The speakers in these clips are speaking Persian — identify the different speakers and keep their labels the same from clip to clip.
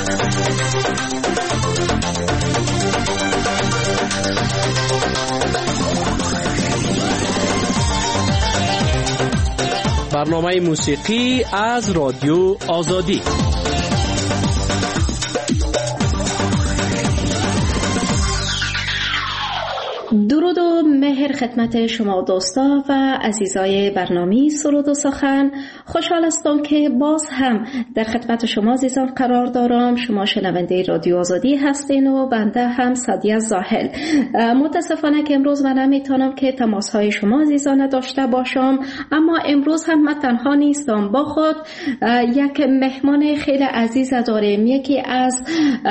Speaker 1: برنامه موسیقی از رادیو آزادی.
Speaker 2: درود و مهر خدمت شما دوستا و عزیزای برنامه سرود و سخن. خوشحال هستم که باز هم در خدمت شما عزیزان قرار دارم. شما شنونده رادیو آزادی هستین و بنده هم سعدیه زاهل. متاسفانه که امروز من نمیتونم که تماس های شما عزیزان داشته باشم، اما امروز هم من تنها نیستم، با خود یک مهمان خیلی عزیز داریم. یکی از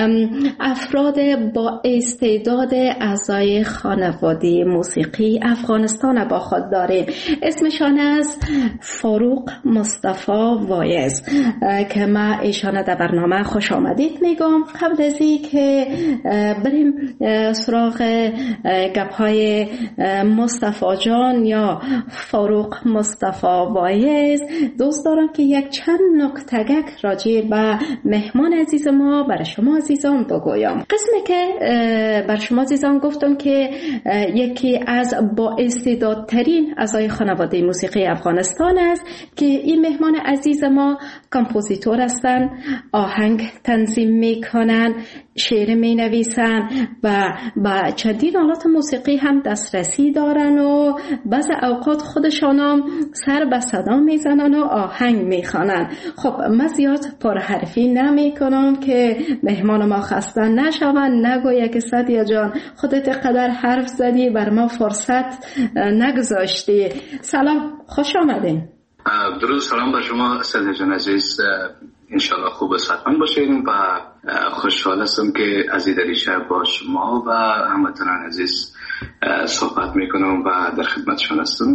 Speaker 2: افراد با استعداد اعضای خانواده موسیقی افغانستان با خود داریم. اسمشان است فاروق مصطفی وایز که ما ایشان در برنامه خوش آمدید میگم. قبل از این که بریم سراغ گپ‌های مصطفی جان یا فاروق مصطفی وایز، دوست دارم که یک چند نکته‌ک راجع به مهمان عزیز ما برای شما عزیزان بگویم. قسمی که بر شما عزیزان گفتم که یکی از با استعدادترین اعضای خانواده موسیقی افغانستان است که این مهمان عزیز ما کامپوزیتور هستند، آهنگ تنظیم میکنن، شعر می نویسن و با چندین آلات موسیقی هم دسترسی دارن و بعض اوقات خودشان هم سر به صدا میزنن و آهنگ میخوانن. خب من زیاد پرحرفی نمی کنم که مهمان ما خسته نشون، نگویا که سعدیه جان خودت قدر حرف زدی بر ما فرصت نگذاشتی. سلام، خوش آمدین.
Speaker 3: درود، سلام بر شما سعدیه جان عزیز. انشالله خوب صحتمند باشین و خوشحال هستم که از این دریچه با شما و هموطنان عزیز صحبت میکنم و در خدمتشون هستم.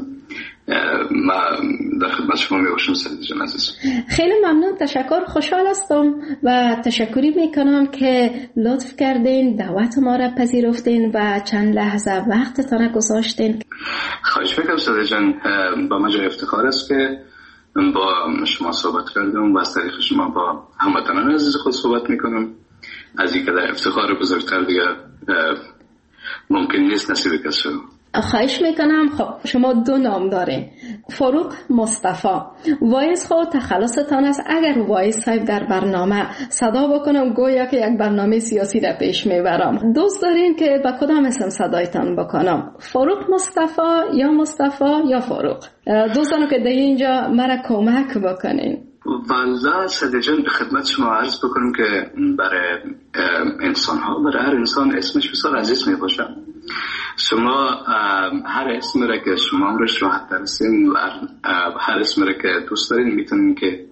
Speaker 3: ما در خدمت شما میباشم سعدیه جان عزیز.
Speaker 2: خیلی ممنون، تشکر. خوشحال هستم و تشکری میکنم که لطف کردین، دعوت ما را پذیرفتین و چند لحظه وقتتان گذاشتین.
Speaker 3: خواهش میکنم سعدیه جان، با من جای افتخار است که با شما صحبت کردم و از طریق شما با هموطنان عزیز خود صحبت میکنم. از این که در افتخار بزرگتر دیگه ممکن نیست نصیب کس شد.
Speaker 2: خواهش میکنم. خب شما دو نام دارین، فاروق مصطفی وایز. خود تخلصتان است. اگر وایز صاحب در برنامه صدا بکنم گویا که یک برنامه سیاسی را پیش میبرم. دوست دارین که با کدام اسم صدایتان بکنم؟ فاروق مصطفی یا مصطفی یا فاروق؟ دوستانو که در اینجا مرا کمک بکنین.
Speaker 3: والله سعدیه جان خدمت شما عرض بکنم که برای انسان ها، برای هر انسان اسمش بسیار عزیز می باشه. شما هر اسم را که شما امرش راحت درستین و هر اسم را که دوست دارین میتونین که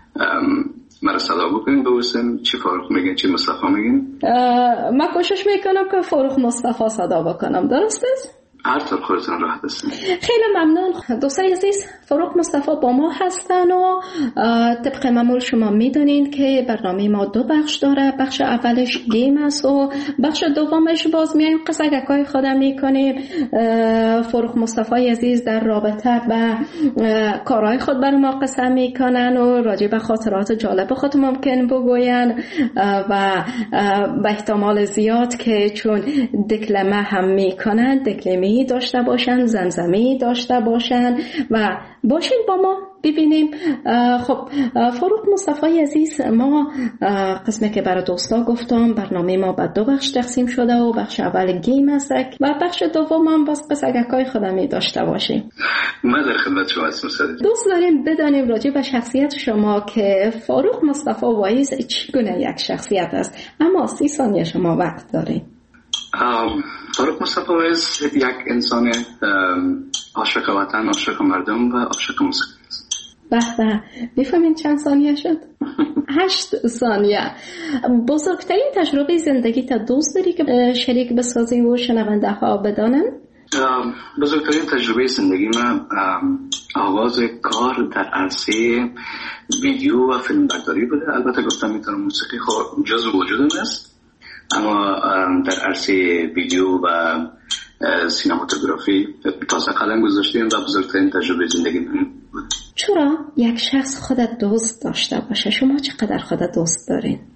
Speaker 3: مرا صدا بکنین، بگوستین چی فاروق میگین چی مصطفی میگین.
Speaker 2: من کوشش میکنم که فاروق مصطفی صدا بکنم، درست است؟
Speaker 3: هر طور خودتون راحت هستین.
Speaker 2: خیلی ممنون. دوستای عزیز، فاروق مصطفی با ما هستن و طبق معمول شما میدونین که برنامه ما دو بخش داره. بخش اولش گیم است و بخش دومش باز میایم قصگکای خودم میکنیم. فاروق مصطفی عزیز در رابطه به کارهای خود بر ما قصه میکنن و راجع به خاطرات جالب خود ممکن بگوین و به احتمال زیاد که چون دکلمه هم میکنن دکلمه داشته باشن، زمزمه داشته باشن و باشین با ما ببینیم. خب فاروق مصطفی عزیز، ما قسمی که برای دوستا گفتم برنامه ما به دو بخش تقسیم شده و بخش اول گیم است و بخش دوم هم باز قصگکای خودمی داشته باشیم.
Speaker 3: ما در خدمت شما هستم.
Speaker 2: دوست داریم بدانیم راجع به شخصیت شما که فاروق مصطفی وایز چگونه یک شخصیت است، اما 30 ثانیه شما وقت دارید.
Speaker 3: فاروق مصطفی وایز یک انسان عاشق وطن، عاشق مردم و عاشق موسیقی است.
Speaker 2: به بفهمین چند ثانیه شد؟ 8 ثانیه. بزرگترین تجربه زندگی تا دوست داری که شریک بسازی و شنونده ها بدانن؟
Speaker 3: بزرگترین تجربه زندگی من آغاز کار در عرصه ویدیو و فیلم برداری بوده. البته گفتم میتونم موسیقی خب جزو وجودم است، اما در عرصه ویدیو و سینماتوگرافی تازه قدم گذاشتیم و بزرگترین تجربه زندگی من بود.
Speaker 2: چرا یک شخص خودت دوست داشته باشه؟ شما چقدر خودت دوست دارین؟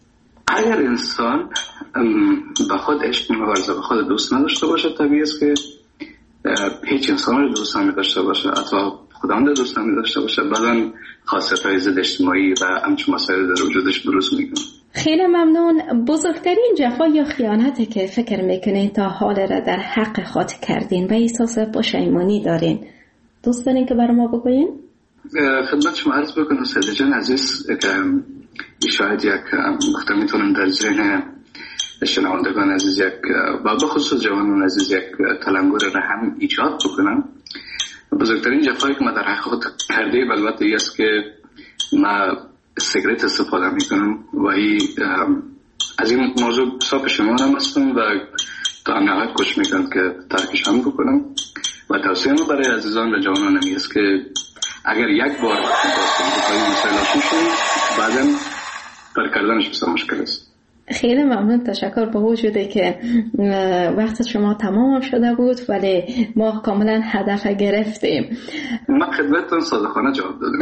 Speaker 3: اگر انسان به خود عشق نورزه، به خود دوست نداشته باشه، طبیعی است که هیچ انسان رو دوست نداشته باشه، حتی خودم رو دوست نداشته باشه. بعدن خاصیت‌های ضد اجتماعی و همچون مسائل در وجودش بروز میکنه.
Speaker 2: خیلی ممنون. بزرگترین جفا یا خیانتی که فکر میکنین تا حال را در حق خود کردین و احساس پشیمانی دارین، دوست دارین که برای ما بگوین؟
Speaker 3: خدمت شما عرض بکنم سیده جان عزیز که شاید یک گفته میتونم در ذهن شنوندگان عزیز یک و بخصوص جوانان عزیز یک تلنگر رحم ایجاد بکنم. بزرگترین جفایی که ما در حق خود کرده البته ای است که ما سیگرت استفاده میکنم و از این موضوع صاحب شما هم هستم و تا نهایت کوشش میکنم که ترکش هم بکنم و توصیه ما برای عزیزان و جوانان همی است که اگر یک بار با مسائل آشنا شدید بعدا پر کردنش بسیار مشکل است.
Speaker 2: خیلی ممنون، تشکر. با وجوده که وقت شما تمام شده بود ولی ما کاملا هدف گرفتیم.
Speaker 3: ما خدمتتون صادقانه جواب دادم.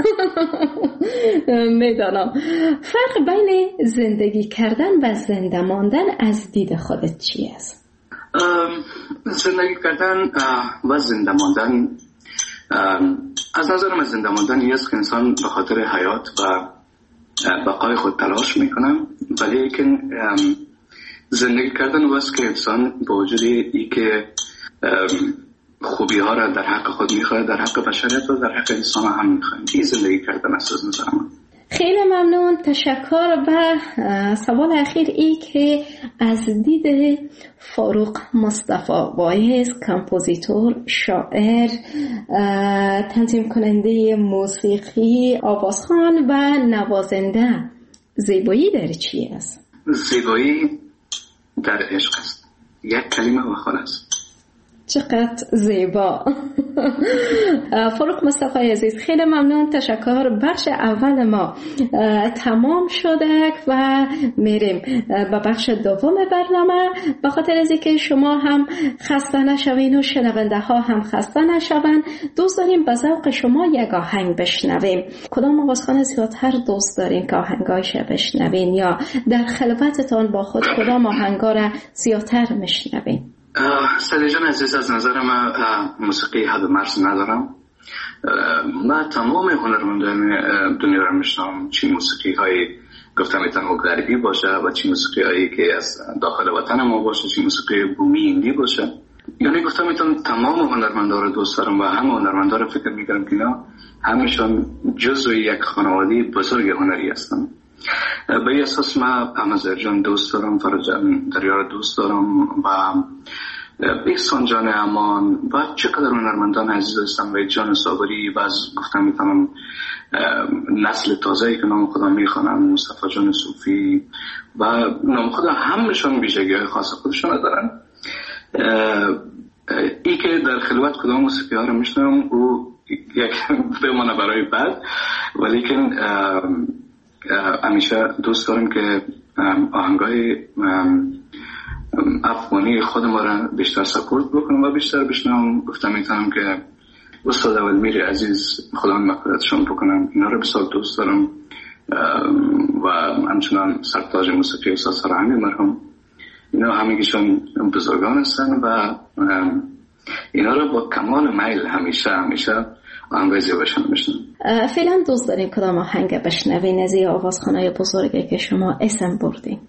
Speaker 2: میدانم. فرق بین زندگی کردن و زنده ماندن از دید خودت چی است؟
Speaker 3: زندگی کردن و زنده ماندن از نظر من زنده ماندن است که انسان به خاطر حیات و بقای خود تلاش میکنم، ولی که زندگی کردن واسه که انسان با وجود ای که خوبی ها را در حق خود میخواد، در حق بشریت و در حق انسان هم میخواد. این زندگی کردن است از نظر من.
Speaker 2: خیلی ممنون، تشکر. و سوال اخیر ای که از دید فاروق مصطفی وایز، کمپوزیتور، شاعر، تنظیم کننده موسیقی، آوازخوان و نوازنده، زیبایی در چی است؟
Speaker 3: زیبایی در عشق است. یک کلمه و خلاص.
Speaker 2: چقدر زیبا. فاروق مصطفی عزیز، خیلی ممنون، تشکر. بخش اول ما تمام شده و میریم به بخش دوم برنامه. به خاطر از اینکه شما هم خسته نشوین و شنونده ها هم خسته نشون، دوست داریم به ذوق شما یک آهنگ بشنویم. کدام آوازخوان زیادتر دوست دارین که آهنگایش بشنوین، یا در خلوتتان با خود کدام آهنگا را زیادتر میشنوین؟
Speaker 3: سالی جان عزیز، از نظر من موسیقی حد و مرز ندارم. من تمام هنرمندان دنیا را میشنم، چی موسیقی های گفتم ایتان غربی باشه و چی موسیقی هایی که از داخل وطن ما باشه، چی موسیقی بومی هندی باشه. یعنی گفتم ایتان تمام هنرمندان را دوست دارم و همه هنرمندان را فکر میکنم که اینا همشون جزو یک خانواده بزرگ هنری هستن. به این اساس من احمد جان دوست دارم، فرج دریا را دوست دارم و احسان جان امان و چقدر هنرمندان عزیز هستم و جان صابری و از گفتم میتونم نسل تازه‌ای که نام خدا میخوانم، مصطفی جان صوفی و نام خدا، همشون ویژگی‌های خاص خودشون دارن. ای که در خلوت کدام موسیقی ها رو میشنم او یک بمانه برای بعد، ولی که همیشه دوست دارم که آهنگای افغانی خود ما را بیشتر سپورت بکنم و بیشتر بشنم. گفتم میتونم که استاد اولمیر عزیز خدا مغفرتشون بکنم، اینا رو بسیار دوست دارم و همچنان سرتاج موسیقی استاد سرهنگ مرحوم، اینا همگیشون بزرگان هستن و اینا رو با کمال میل همیشه آهنگای زیباشون بشنم.
Speaker 2: فعلا دوست دارین کدام آهنگ بشنوین از این آوازخوانای بزرگی که شما اسم بردین؟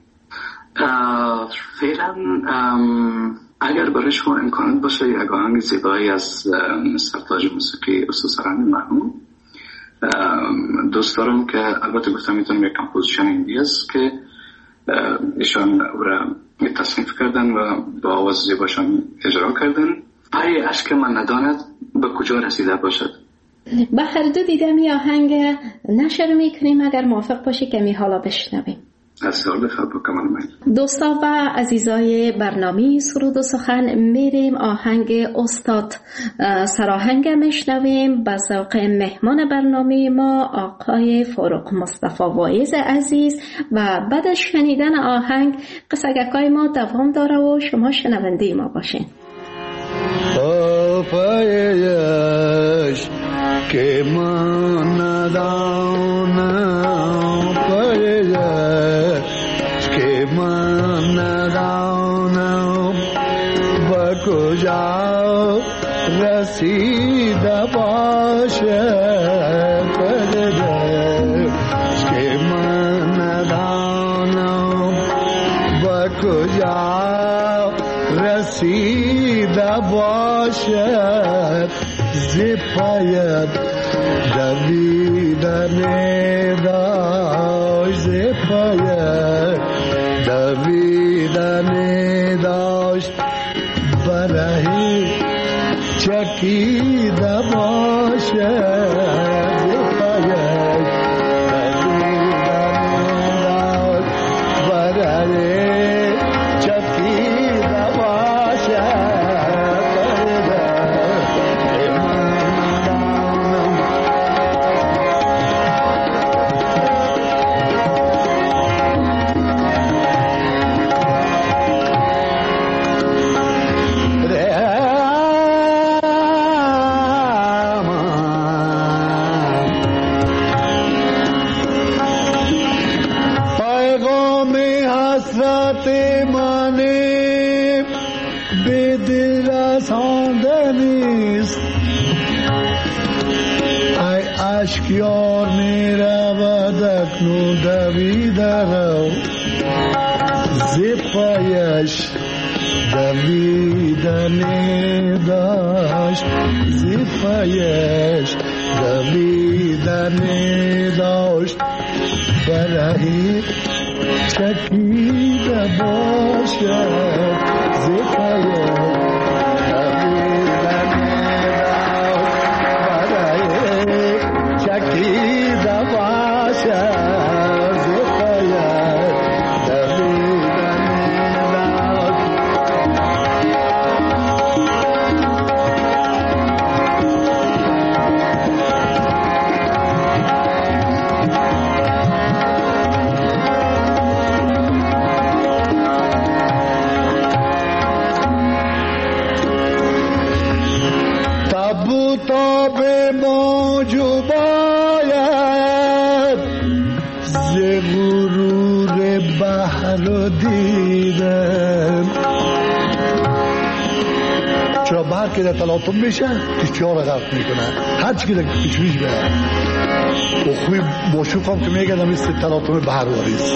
Speaker 3: فعلا اگر برای شما امکانات باشه یک آهنگ زیبایی از سرتاج موسیقی استاد سرهنگ مرحوم دوست دارم که البته گفتم میتونم یک کمپوزیشن هندی است که ایشان او را تصنیف کردن و با آواز زیباشان اجرا کردن. پای اشک من نداند به کجا رسیده باشد.
Speaker 2: به هر دو دیدم یه آهنگ نشر میکنیم، اگر موافق باشی که می حالا بشنویم. دوستا و عزیزای برنامه سرود و سخن، میریم آهنگ استاد سراهنگ میشنویم به ذوق مهمان برنامه ما آقای فاروق مصطفی وایز عزیز، و بعد از شنیدن آهنگ قصگکای ما دوام داره و شما شنونده ما باشین.
Speaker 4: پایش که من ندانم، پایش کجا رسیده باشد که من ندانم به کجا رسیده باشد زپاید دویدن داشت زپاید دویدن داشت برای چکیده باشد زپاید دویدن داشت برای چکیده باشد اشکیار می رود اکنون دویده رو زپایش دویدن داشت زپایش دویدن داشت برای چکیده باشد زپایش که در تلاطم میشه کشتی‌ها را غرق میکنه هر چی که در کشویش بره و خوی باشوق هم که میگه در مثل تلاطم بحرواری است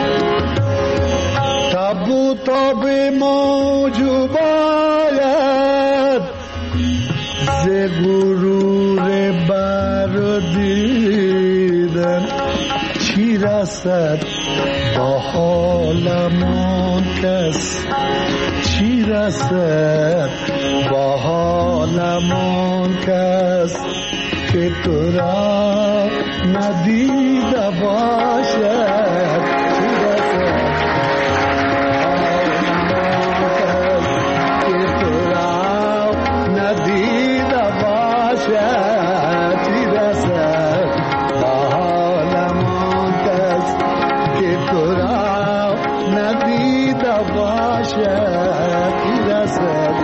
Speaker 4: تب و تاب موجو باید ز غرور بر دیدن چی رسد با حالمان کس چی رسد با حالمان کس که تو را ندیده باشد چی رسد که تو را ندیده باشد چی رسد با حالمان کس که تو را ندیده باشد چی رسد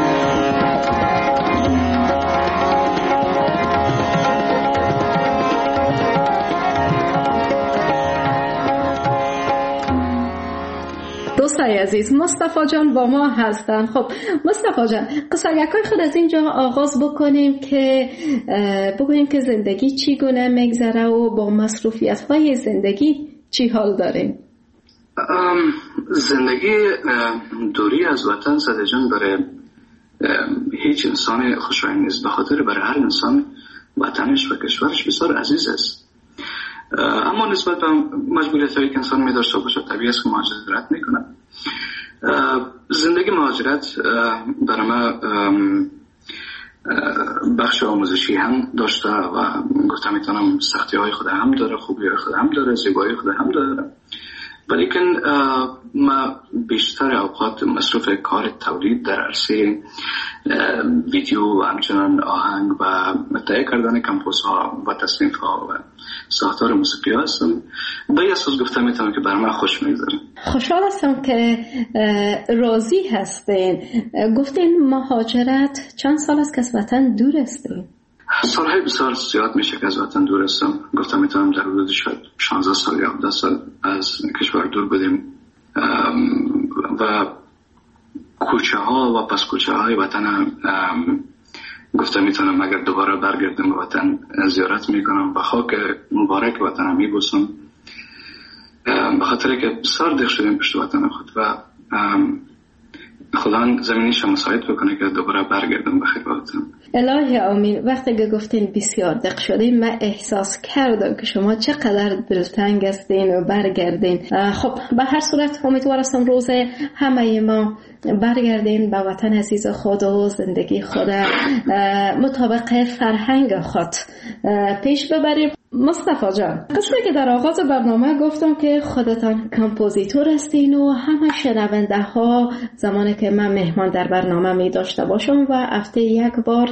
Speaker 2: دوستای عزیز، مصطفی جان با ما هستن. خب مصطفی جان، قصه‌گویی خود از اینجا آغاز بکنیم که بگوییم که زندگی چگونه میگذره و با مصروفیت‌های زندگی چی حال داریم.
Speaker 3: زندگی دوری از وطن ساده جان برای هیچ انسان خوشایند نیست، به خاطر برای هر انسان وطنش و کشورش بسیار عزیز است. اما نسبت به مجبوریت‌هایی که انسان می‌داشته باشه طبیعی است که مهاجرت می‌کنه. زندگی مهاجرت برای ما بخش آموزشی هم داشته و گفتم میتونم سختی‌های خود هم داره، خوبی‌های خود هم داره، زیبایی خود هم داره. ولیکن ما بیشتر اوقات مصروف کار تولید در عرصه ویدیو و همچنان آهنگ و تهیه کردن کمپوس ها و تصنیف ها و ساختار موسیقی ها هستم. به یه اساس گفتم میتونم که برای من خوش میگذاره.
Speaker 2: خوشحال هستم که راضی هستین. گفتین مهاجرت چند سال است که از وطن دور هستین؟
Speaker 3: سالهای بسیار زیاد میشه که از وطن دور هستم. گفتم میتونم در حدود شاید 16 سال یا 17 سال از کشور دور بودیم و کوچه ها و پس کوچه های وطن گفتم میتونم اگر دوباره برگردم به وطن زیارت میکنم و خاک مبارک وطنم میبوسم، به خاطر که بسیار دق شدیم پشت وطن خود و خدا زمینیش مساعد بکنه که دوباره برگردم به خدمتتون.
Speaker 2: الهی آمین. وقتی که گفتین بسیار دق شدیم من احساس کردم که شما چقدر دلتنگ هستین و برگردین. خب به هر صورت امیدوارم روز همه ما برگردین به وطن عزیز خود و زندگی خود مطابق فرهنگ خود پیش ببریم. مصطفی جان، قسمی که در آغاز برنامه گفتم که خودتان کمپوزیتور هستین و همه شنونده ها زمانی که من مهمان در برنامه می داشته باشم و هفته یک بار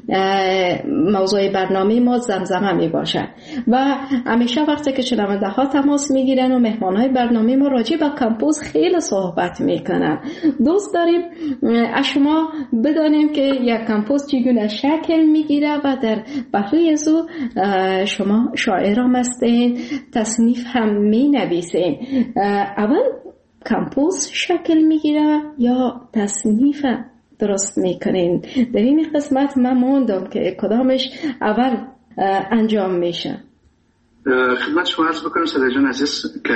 Speaker 2: موضوع برنامه ما زمزمه می باشه و همیشه وقتی که شنونده ها تماس می گیرن و مهمان های برنامه ما راجع به کمپوز خیلی صحبت می کنن. دوست داریم از شما بدانیم که یک کمپوز چگونه شکل می گیره و در پهلوی از او شما شاعر هم هستین، تصنیف هم می نویسین. اول کمپوز شکل می گیره یا تصنیف درست می کنین؟ در این قسمت من موندم که کدامش اول انجام میشه.
Speaker 3: خدمت شما عرض بکنم ساده جان عزیز که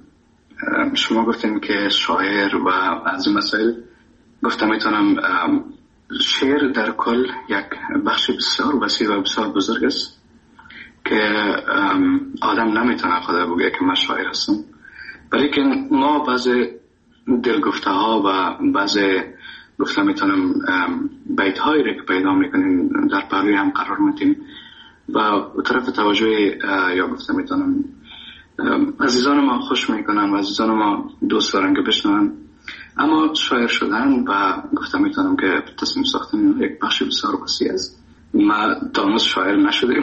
Speaker 3: شما گفتین که شاعر و از این مسائل گفتم میتونم شعر در کل یک بخش بسیار وسیع و بسیار بزرگ است که آدم نمیتونه خدا بگه که من شاعر هستم، ولی که ما بعضی دلگفته ها و بعضی گفتم میتونم بیت هایی رو که پیدا میکنیم در پهلوی هم قرار میدیم و طرف توجه یا گفتم میتونم عزیزان ما خوش میکنن و عزیزان ما دوست دارن که بشنون، اما شاعر شدن و گفتم میتونم که تصمیم ساختن یک بخش بسیار وسیع است. ما دانوز شاعر نشدیم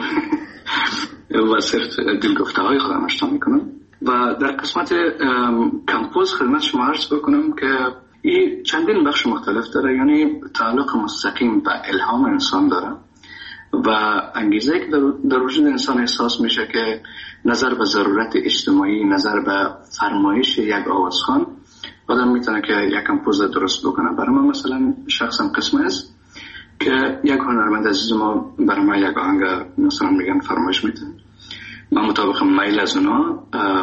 Speaker 3: و صرف دلگفته های خودم اشتام میکنم و در قسمت کمپوز خدمت شما عرض بکنم که این چندین بخش مختلف داره، یعنی تعلق مستقیم به الهام انسان داره و انگیزه که در وجود انسان احساس میشه که نظر به ضرورت اجتماعی، نظر به فرمایش یک آوازخوان آدم میتونه که یک کمپوز درست بکنه. برای من مثلا شخصا قسم است که یک هنرمند عزیز ما برای من یک آهنگ مثلا میگن فرمایش میده، من مطابق میل از اونا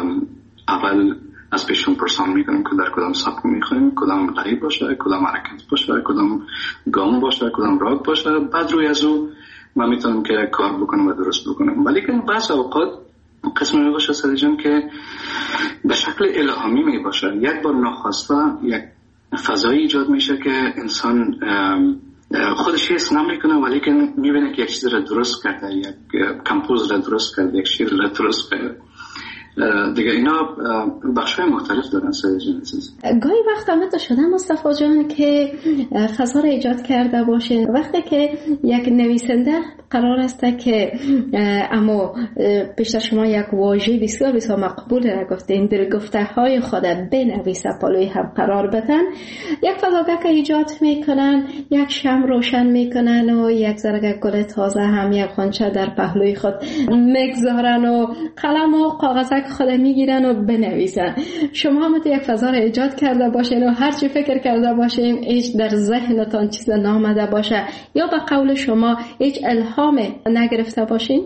Speaker 3: اول از پیشون پرسان میکنم که در کدام سبک میخوایم، کدام لحی باشه، کدام حرکت باشه، کدام گام باشه، کدام راگ باشه، بعد روی از او من میتونم که کار بکنم و درست بکنم. ولی که بعض اوقات قسم میباشه سریجان که به شکل الهامی میباشه، یک بار ناخواسته یک فضایی ایجاد میشه که انسان خودش حس نمیکنه ولی که میبینه که یک چیز را درست کرده، یک کمپوز را درست کرده، یک شعر را درست کرده. دیگه اینا بخش‌های مختلف دارن سریجان عزیز.
Speaker 2: گاهی وقت آمده شده مصطفی جان که فضا را ایجاد کرده باشه وقتی که یک نویسنده قرار است که اما پیش شما یک واژه بسیار بسیار مقبول را گفتین دلگفته های خود بنویسه پلوی هم قرار بدن، یک فضاگاه که ایجاد میکنن، یک شمع روشن میکنن و یک زرگه گل تازه هم یک غنچه در پهلوی خود میگذارن و قلم و کاغذک خود میگیرن و بنویسن. شما هم یک فضا را ایجاد کرده باشین و هر چی فکر کرده باشین هیچ در ذهنتان چیز نامده باشه یا به قول شما هیچ الهام نگرفته باشین؟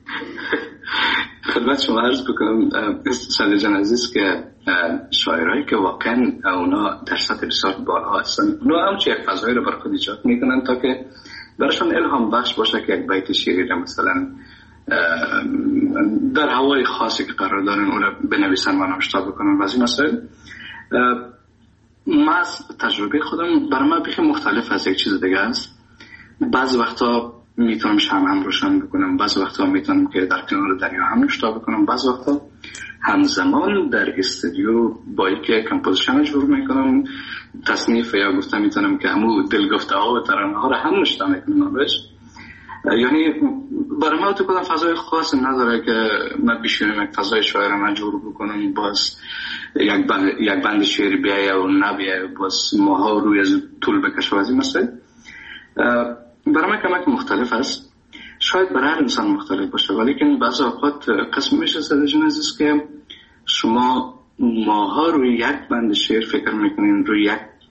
Speaker 3: خدمت شما عرض بکنم ساده جان عزیز که شاعرایی که واقعا اونا در سطح بسیار بالا هستن، اونا همچه یک فضایی رو بر خود ایجاد میکنن تا که برشان الهام بخش باشه که یک بیت شعری را مثلا در هوای خاصی که قرار دارن اون را بنویسن و نوشته بکنن و از این مسائل. من از تجربه خودم برای من بخی مختلف از یک چیز دیگه است. بعض وقتا میتونم شمع هم روشن بکنم، بعض وقتا میتونم که در کنار دریا هم نوشته بکنم، بعض وقتا همزمان در استودیو با اینکه کمپوزیشن جور میکنم تصنیف یا گفتم میتونم که همون دلگفته ها و ترانه ها را هم نوشته میکنم بهش. یعنی برای من تو کدام فضای خاص نداره که من بشینم یک فضای شاعر من جور بکنم باز یک بند شعری بیایه و نبیایه باز ماها روی از طول بکشه و از این مسئله. برای من کمک مختلف است، شاید برای هر انسان مختلف باشه، ولی که بعضی اوقات قسم میشه ساده جان عزیز که شما ماها روی یک بند شعر فکر میکنین، روی یک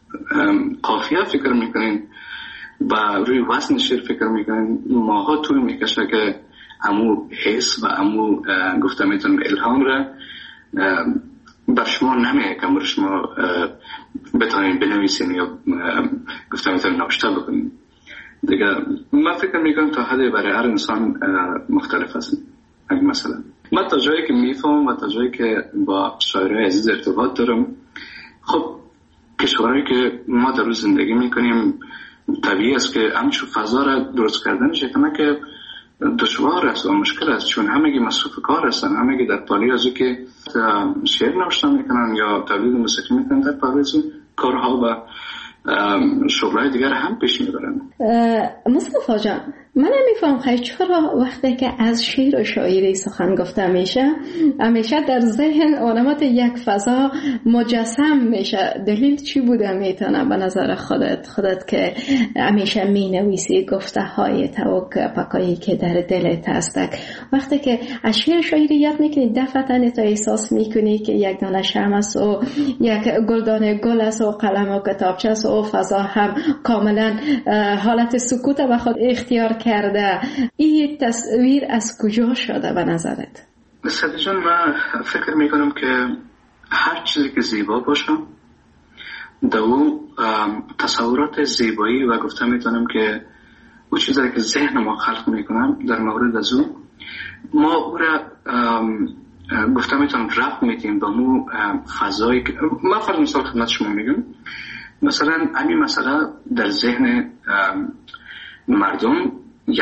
Speaker 3: قافیه فکر میکنین و روی وزن شعر فکر میکنین، ماها طول میکشه که امو حس و امو گفته میتونم الهام را بر شما نمیه که امو شما بتانین بنویسین یا گفته میتونم نوشته بکنین. دیگه من فکر میکنم تا حدی برای هر انسان مختلف هست. مثلا من تا جایی که میفهم و تا جایی که با شاعرای عزیز ارتباط دارم، خب کشورهایی که ما در روز زندگی میکنیم طبیعی است که همچون فضا را درست کردنش که دشوار است و مشکل است، چون همگی مصروف کار هستن، همگی در پالی از که شعر نوشتن میکنن یا تولید موسیقی میکنن، در پالی از کارها و شغلهای دیگر هم پیش میبرن.
Speaker 2: مصطفی جان، من نمیفهم خیلی چرا وقتی که از شعر و شاعری سخن گفته میشه همیشه در ذهن آدمات یک فضا مجسم میشه؟ دلیل چی بوده میتونه به نظر خودت که همیشه مینویسی گفته های توک پکایی که در دلت هست؟ وقتی که از شعر و شاعری یاد میکنی دفعتاً تو احساس میکنی که یک دانه شمع است و یک گلدانه گل است و قلم و کتابچه است و فضا هم کاملا حالت سکوت به خود اختیار کرده. این تصویر از کجا شده به نظرت؟
Speaker 3: سعدی جان، من فکر میکنم که هر چیزی که زیبا باشه در اون تصورات زیبایی و گفته میتونم که اون چیزی که ذهن ما خلق میکنم در مورد از اون ما او را گفته میتونم رفت میتیم با مو فضایی که من فرض مثال خدمت شما میگم. مثلا همین مسئله در ذهن مردم یک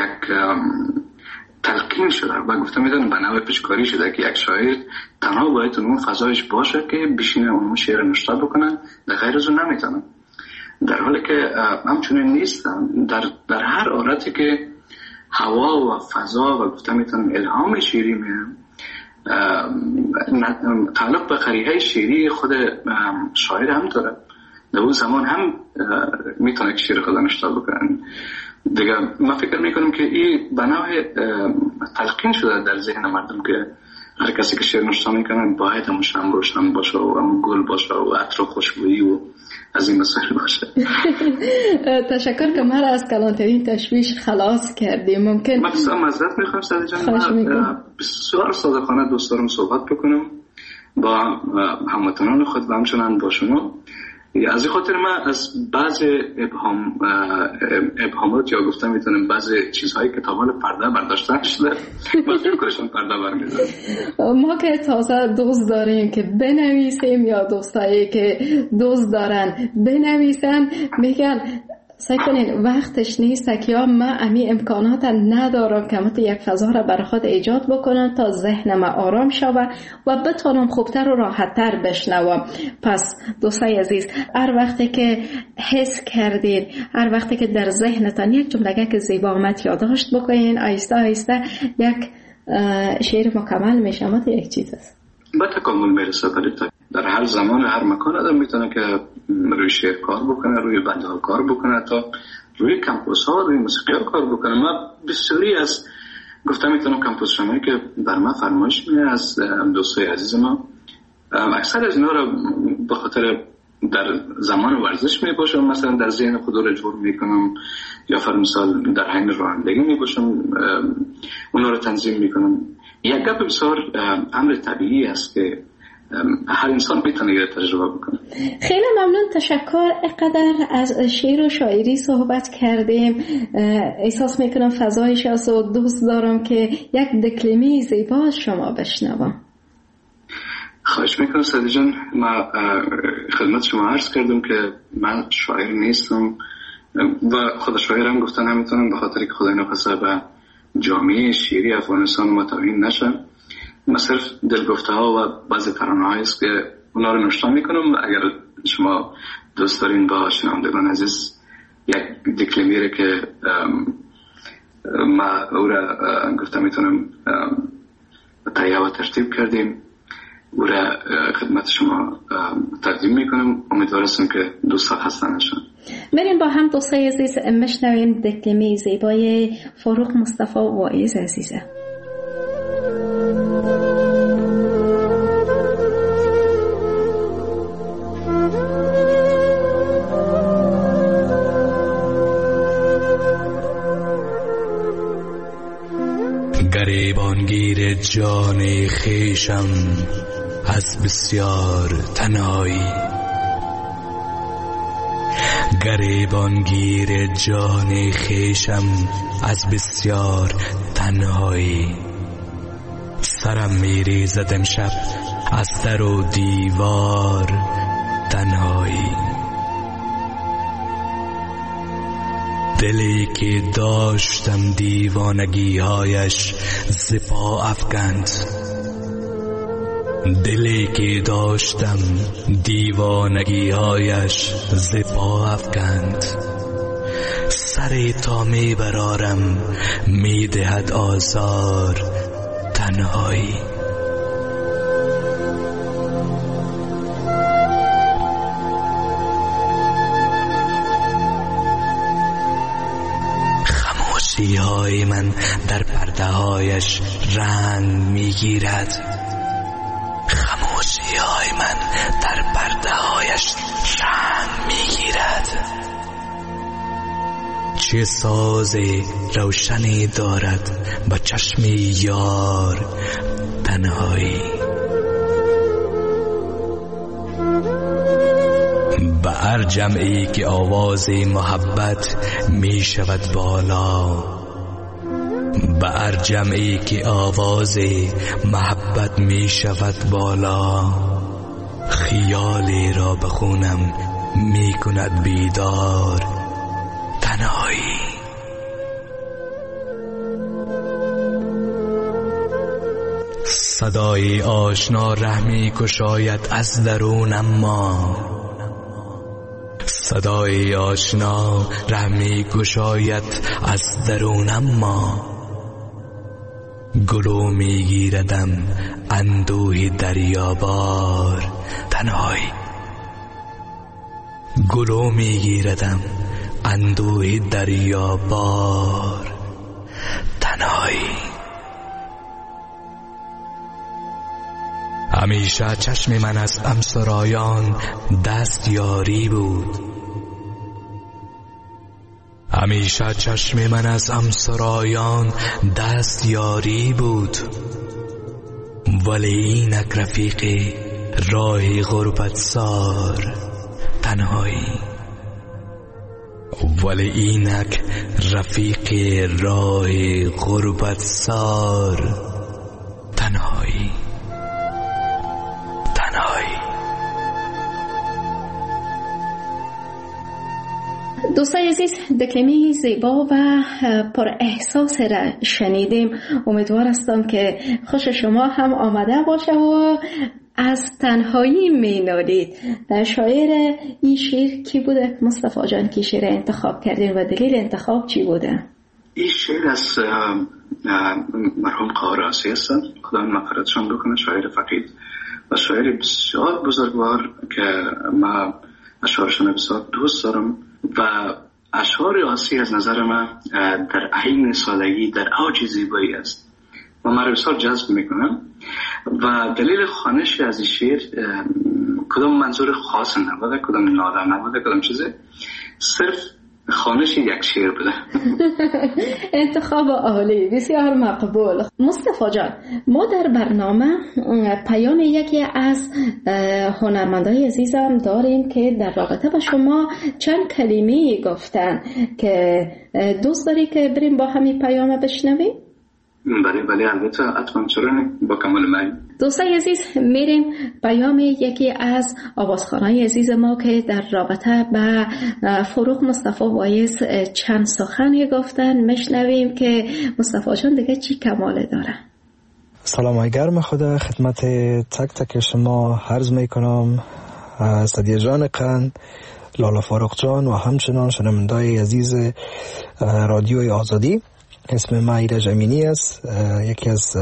Speaker 3: تلقین شده و گفته میدونم به نوع پیشکاری شده که یک شاعر تنها باید اون فضایش باشه که بشینه اون شعر نوشته بکنه، در غیر از اون نمیتونه. در حالی که همچنین نیست. در هر حالتی که هوا و فضا و گفته میتونم الهام شعری میاد، تعلق به قریحه شعری خود شاعر هم داره. در اون زمان هم میتونه که شعر خود نوشته بکنن. دیگه من فکر میکنم که این بناه تلقین شده در ذهن مردم که هر کسی که شعر نوشته میکنه باید همون شمع روشن باشه و همون گل باشه و عطر خوشبویی و از این مسائل باشه.
Speaker 2: تشکر که مرا از کلانترین تشویش خلاص کردی. ممکن
Speaker 3: من بسیار معذرت میخوام سعدی جان، بسیار صادقانه دوست دارم صحبت بکنم با هموطنان خود و همچنان با شما. از این خاطر من از بعض ابهامات یا گفتم میتونم بعض چیزهایی که تا حال پرده برداشتن شده من فکر کنشم پرده برمیدارم.
Speaker 2: ما که تازه دوست داریم که بنویسیم یا دوستایی که دوست دارن بنویسن میگن سعی کنین وقتش نیست که یا من امی امکانات ندارم که مت یک فضا را برای خود ایجاد بکنم تا ذهنم آرام شود و بتونم خوبتر و راحتتر بشنوم. پس دوستای عزیز، هر وقتی که حس کردین، هر وقتی که در ذهنتان یک جمله که زیبا آمد یادداشت بکنین، آیسته آیسته یک شعر مکمل میشه. مت یک چیز است
Speaker 3: با تکامل میرسه. در هر زمان هر مکان آدم میتونه که روی شعر کار بکنه، روی بنده ها کار بکنه، تا روی کمپوس ها روی موسیقی ها کار بکنه. من بسیاری از گفتم میتونم کمپوس شمایی که بر من فرمایش میاد از دوستای عزیز ما، اکثر از اینا را به خاطر در زمان ورزش میباشم، مثلا در ذهن خود رو جور میکنم یا فرمثال در حین رانندگی میباشم اونا رو تنظیم میکنم. یک گپ بسیار امر طبیعی است که هر انسان میتونه یه تجربه بکنه.
Speaker 2: خیلی ممنون، تشکر. اینقدر از شعر و شاعری صحبت کردیم، احساس میکنم فضایش است و دوست دارم که یک دکلمی زیبا از شما بشنوم.
Speaker 3: خواهش میکنم سعدی جان. من خدمت شما عرض کردم که من شاعر نیستم و خود شاعرم گفتن نمیتونم به خاطر که خدای نخواسته به جامعه شعری افغانستان متوهین نشن. من صرف دلگفته ها و بعضی ترانه هایی است که اونا رو نوشته میکنم. اگر شما دوست دارین با شنوندگان عزیز یک دکلمیره که ما او را گفته میتونم تهیه و ترتیب کردیم او را خدمت شما تقدیم میکنم. امیدوارم که دوستان خسته نشن.
Speaker 2: بریم با هم دوستای عزیز بشنویم دکلمی زیبای فاروق مصطفی وایز عزیزه.
Speaker 5: جان خویشم از بسیار تنهایی، گریبانگیر جان خویشم از بسیار تنهایی. سرم میریزد امشب از در و دیوار تنهایی. دلی که داشتم دیوانگی هایش ز پا افکند، دلی که داشتم دیوانگی هایش ز پا افکند. سری تا می برارم می دهد آزار تنهایی. خاموشی های من در پرده هایش رنگ می گیرد، خاموشی های من در پرده هایش رنگ می گیرد. چه ساز روشنی دارد با چشم یار تنهایی. به هر جمعی که آواز محبت می شود بالا، به هر جمعی که آواز محبت می شود بالا، خیالی را بخونم می کند بیدار تنهایی. صدای آشنا رحمی کشاید از درون، اما صدای آشنا رحمی کشاید از درون، اما گلو میگیردم اندوه دریابار تنهایی. گلو میگیردم اندوه دریابار تنهایی. همیشه چشم من از همسرایان دست یاری بود، همیشه چشم من از همسرایان دست یاری بود، ولی اینک رفیق راه غربت سار تنهایی. ولی اینک رفیق راه غربت سار تنهایی.
Speaker 2: دوستای عزیز، دکلمه زیبا و پر احساس را شنیدیم. امیدوار هستم که خوش شما هم آمده باشه و از تنهایی می نالید. در شاعر این شعر کی بوده مصطفی جان که شعر انتخاب کردین و دلیل انتخاب چی بوده؟
Speaker 3: این شعر از مرحوم قاراسی هستن، خدا مغفرتشان بکنه، شاعر فقید و شاعر بسیار بزرگوار که ما اشعارشان بسیار دوست دارم و اشعار آسی از نظر من در عین سادگی در اوج زیبایی است و من بسیار جذب میکنم. و دلیل خوانش از این شعر کدام منظور خاص نبوده، کدام ناله نبوده، کدام چیزه، صرف خوانش یک شعر بوده.
Speaker 2: انتخاب عالی، بسیار مقبول. مصطفی جان، ما در برنامه پیام یکی از هنرمندای عزیزم داریم که در رابطه با شما چند کلمه گفتن که دوست داری که بریم با همین پیام بشنویم؟
Speaker 3: بله البته، حتما، چرا نه، با کمال میل.
Speaker 2: دوستای عزیز، میریم پیام یکی از آوازخوانای عزیز ما که در رابطه به فروغ مصطفی وایس چند سخنی گفتن میشنویم که مصطفی جان دیگه چی کماله داره.
Speaker 6: سلام های گرم خدا خدمت تک تک شما عرض میکنم. صدیه جان قند، لالا فاروق جان و همچنان شنوندای عزیز رادیوی آزادی. اسم من ایرج امینی است، یکی از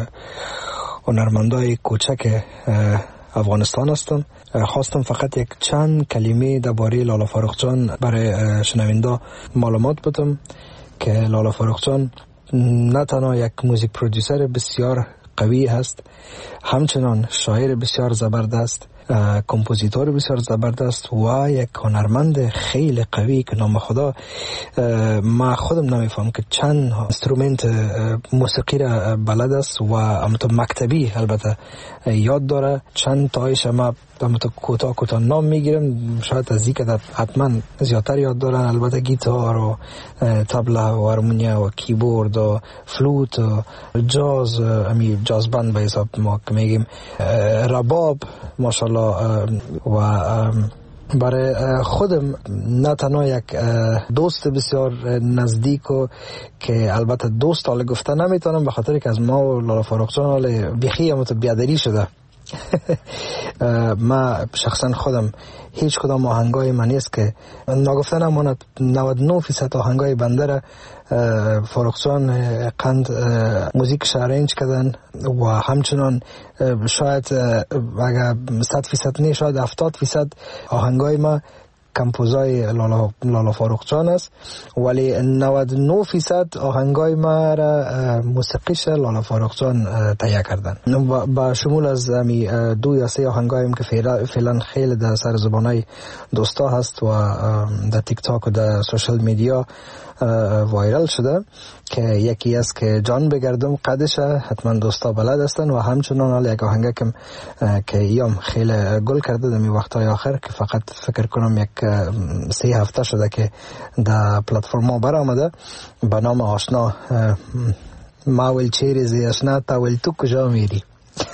Speaker 6: هنرمندای کوچک افغانستان هستم. خواستم فقط یک چند کلمه درباره لالا فاروق جان برای شنوندا معلومات بدم که لالا فاروق جان نه تنها یک موزیک پرودوسر بسیار قوی هست، همچنان شاعر بسیار زبردست کمپوزیتور بسیار زبردست و یک هنرمند خیلی قوی که نام خدا ما خودم نمیفهم که چند اینسترومنت موسیقی را بلد است و همونطور مکتبی البته یاد داره. چند تایش ما همونطور کوتاه نام میگیرم، شاید از که حتما زیادتر یاد دارن. البته گیتار و تبله و هارمونیا و کیبورد و فلوت و جاز بند به حساب ما که میگیم، رباب ماشاءالله. و برای خودم نه تنها یک دوست بسیار نزدیک و که البته دوست حالا گفته نمیتونم به خاطر که از ما و لالا فاروق جان حالا بیخی همونطور بیادری شده. ما شخصا خودم هیچ کدام آهنگای من نیست که ناگفته نماند 99% آهنگای بنده را فاروق جان قند موزیکش ارنج کردن و همچنان شاید اگر 100% نه شاید 70% آهنگای ما کمپوزای لالا فاروق جان است، ولی 99% آهنگای ما را موسیقیش لالا فاروق جان تهیه کردن. با شمول از 2 یا 3 آهنگایم که فعلا خیلی در سر زبانای دوستا هست و در تیک تاک و در سوشال میدیا وایرال شده، که یکی است که جان بگردم قدشه، حتما دوستا بلد هستن، و همچنان حالا یک آهنگ که ایام خیلی گل کرده در می وقتهای آخر که فقط فکر کنم یک 3 هفته شده که در پلتفرما برآمده به نام آشنا. ما ول چیرزی آشنا تا ول تو کجا میری.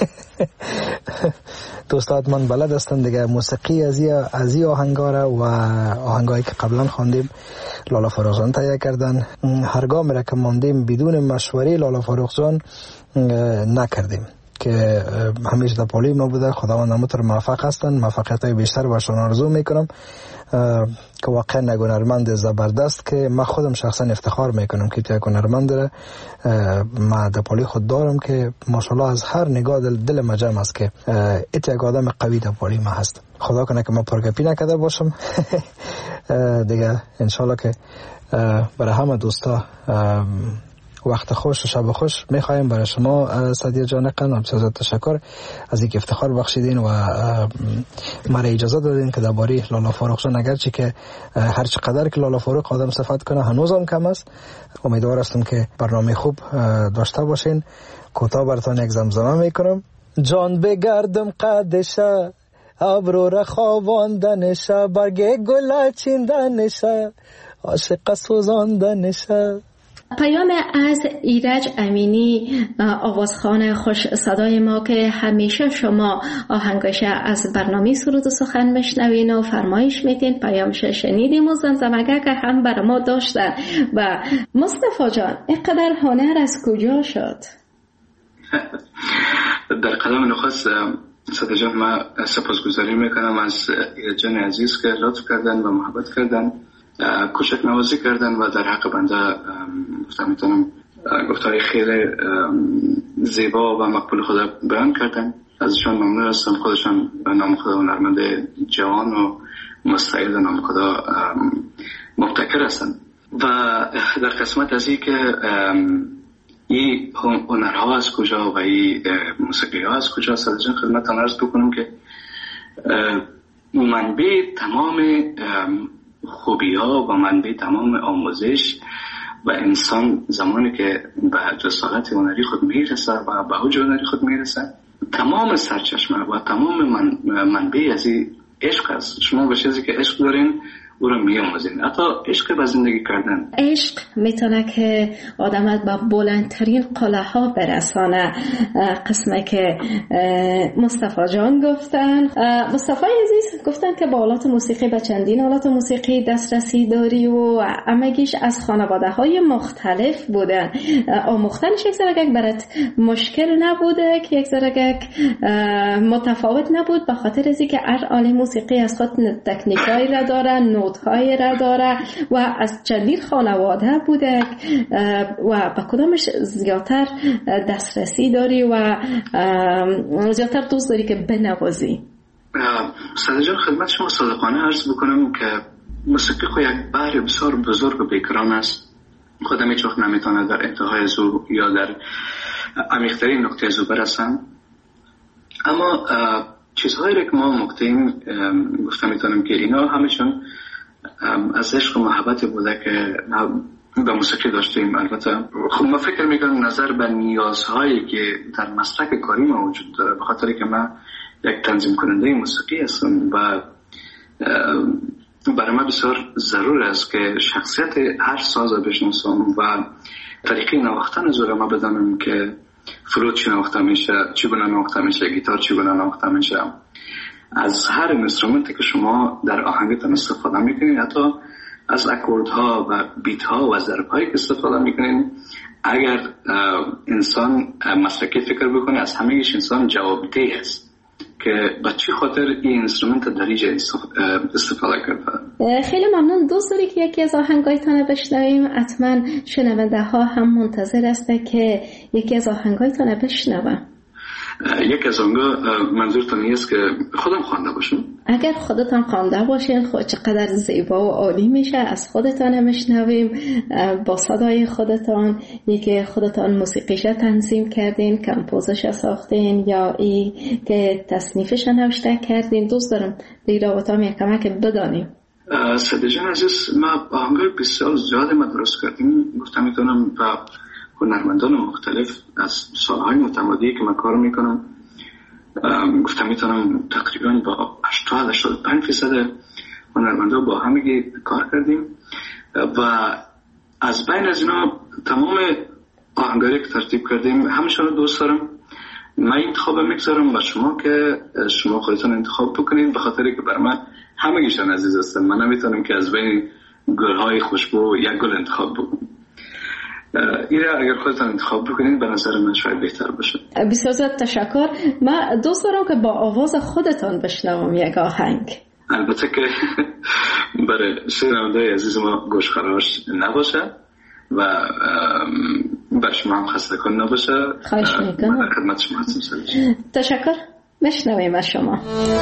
Speaker 6: دوستات من بلد هستن دیگه موسیقی از این آهنگا و آهنگایی که قبلا خواندیم لالا فاروق جان تهیه کردن. هرگاه میره که ماندیم بدون مشوره لالا فاروق جان نکردیم که همیشه در پالی ما بوده. خداوند همونطور موفق هستن، موفقیت های بیشتر باشون آرزو میکنم که واقعا یک هنرمند زبردست که من خودم شخصا افتخار میکنم که یک هنرمند داره. ما در پالی خود دارم که ماشاءالله از هر نگاه دل مجم است که یک آدم قوی در پالی ما هست. خدا کنه که ما پرگپی نکرده باشم دیگه. انشالله که برای همه دوستا وقت خوش و شب خوش میخوایم. برای شما سعدیه جان قند بسیار تشکر از اینکه افتخار بخشیدین و مرا اجازه دادین که درباره لالا فاروق جان، اگرچه که هر چقدر که لالا فاروق آدم صفت کنه هنوزم کم است، امیدوار هستم که برنامه خوب داشته باشین. کوتاه براتون یک زمزمه میکنم. جان بگردم قدشه، ابرو را خواباندنشه، برگ گل چیندنشه، عاشق سوزاندنشه.
Speaker 2: پیام از ایرج امینی، آوازخوان خوش صدای ما که همیشه شما آهنگش از برنامه سرود و سخن میشنوین و فرمایش میدین. پیامش شنیدیم و زمزمگه که هم بر ما داشتن. و مصطفی جان اینقدر هنر از کجا شد؟
Speaker 3: در قدم نخست سعدیه جان من سپاسگزاری میکنم از ایرج جان عزیز که لطف کردن و محبت کردن، کوچک نوازی کردن و در حق بنده میتونم گفتاری خیلی زیبا و مقبول خدا بیان کردن. ازشان ممنون هستم. خودشان به نام خدا هنرمند جوان و مستعد نام خدا مبتکر هستن. و در قسمت از این که این هنرها از کجا و این موسیقی ها از کجا، سعدیه جان خدمتتان عرض بکنم که منبع تمام خوبی ها و منبع تمام آموزش و انسان زمانی که به جسارت هنری خود میرسه و به اوج هنری خود میرسه، تمام سرچشمه و تمام منبع از این عشق است. شما به چیزی که عشق دارین او رو میاموزین، حتی عشق به زندگی کردن.
Speaker 2: عشق میتونه که آدمت به بلندترین قله ها برسانه. قسمه که مصطفی جان گفتن، مصطفی عزیز گفتن که با آلات موسیقی به چندین آلات موسیقی دسترسی داری و همگیش از خانواده های مختلف بودن. آموختنش یک ذره برات مشکل نبوده که یک ذره متفاوت نبود به خاطر از اینکه هر آله موسیقی از خود تکنیکایی را داره، نوت‌های را داره و از چندین خانواده بوده و به کدامش زیادتر دسترسی داری و زیادتر دوست داری که بنوازی؟
Speaker 3: سعدیه جان خدمت شما صادقانه عرض بکنم که موسیقی خود یک بحر بسیار بزرگ و بیکران است. خودم هیچ وقت نمیتونه در انتهای زو یا در عمیق‌ترین نقطه زو برسم، اما چیزهایی که ما مقتیم گفتم میتونم که اینا همشون از عشق و محبت بوده که به موسیقی داشتیم. البته خب ما فکر میکنم نظر به نیازهایی که در مسلک کاری ما وجود داره، به خاطر که من یک تنظیم کننده موسیقی هستم و برای ما بسیار ضرور است که شخصیت هر ساز بشناسم و طریقه نواختن از ما بدانم که فلوت چی نواخته میشه، چگونه نواخته میشه، گیتار چگونه نواخته میشه. از هر اینسترومنتی که شما در آهنگتان استفاده میکنید، حتی از اکوردها و بیت ها و ضرب هایی که استفاده میکنید، اگر انسان مسلکی فکر بکنه، از همه‌اش انسان جوابدهی است که به چی خاطر این اینسترومنت در اینجا استفاده کرده.
Speaker 2: خیلی ممنون. دوست داری که یکی از آهنگایتان بشنویم؟ حتما شنونده ها هم منتظر هستند که یکی از آهنگایتان بشنوم.
Speaker 3: یک از آنها منظورتان است که خودم خوانده باشم؟
Speaker 2: اگر خودتان خوانده باشین خب چقدر زیبا و عالی میشه. از خودتان میشنویم با صدای خودتان، یکی خودتان موسیقیش تنظیم کردین، کمپوزش ساختین یا ای که تصنیفش نوشته کردین. دوست دارم در رابطه هم یک کمک بدانیم.
Speaker 3: سده جان عزیز، ما آهنگای بسیار زیاد ما درست کردیم. گفتم میتونم با هنرمندان مختلف از سالهای متمادی که من کار میکنم، گفتم میتونم تقریبا با 80-85% هنرمندان با همگی کار کردیم و از بین از اینا تمام آهنگاری که ترتیب کردیم همشون رو دوست دارم. من انتخاب میگذارم با شما که شما خودتون انتخاب بکنین، به خاطر که برای من همگیشون عزیز هستن. من نمیتونم که از بین گلهای خوشبو یک گل انتخاب بکنم. ایره اگر خودتان انتخاب بکنید به نظر من شاید بهتر باشه.
Speaker 2: بسیار زیاد تشکر. من دوست دارم که با آواز خودتان بشنوم یک آهنگ.
Speaker 3: البته که برای شنونده عزیز ما گوشخراش نباشه و بر شما هم خسته کن نباشه.
Speaker 2: خواهش میکنم.
Speaker 3: من در خدمت شما هستم.
Speaker 2: تشکر. بشنویم از شما.